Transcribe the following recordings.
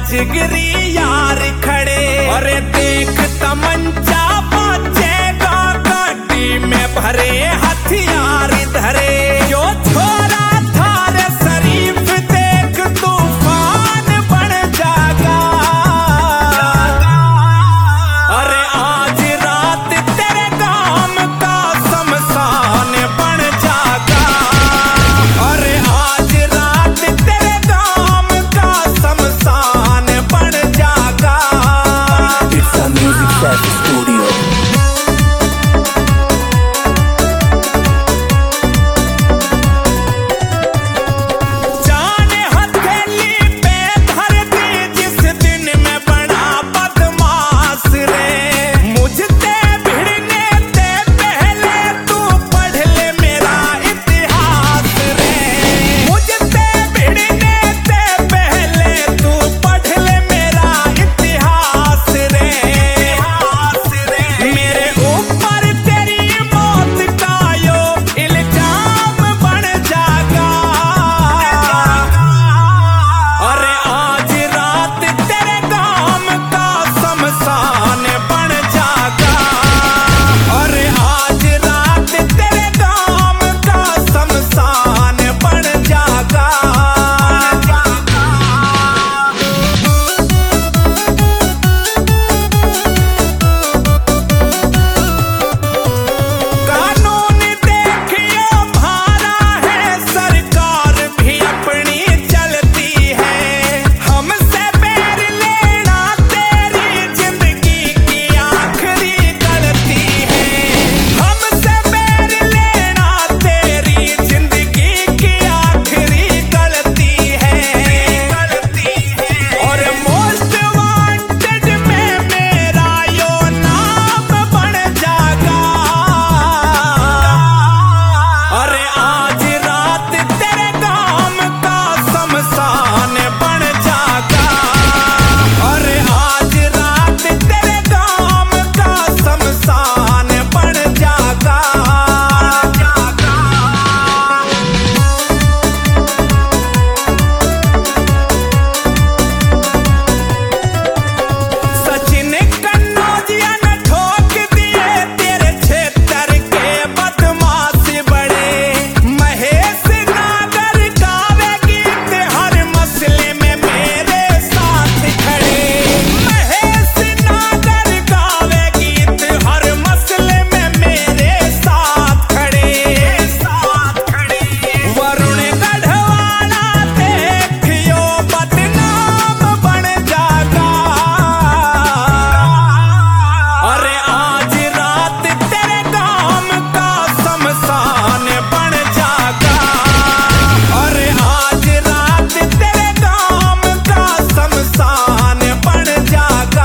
जिगरी यार खड़े, और देख तमंचा बचेगा गाड़ी में भरे हथियार धरे। जो छोरा थारे शरीफ देख तूफान बन जागा। अरे आज रात तेरे गांव का शमशान बन जागा। अरे आज रात तेरे गांव का शमशान बन जागा। It's a music set studio.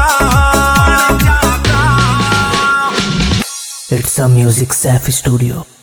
It's a music safe studio.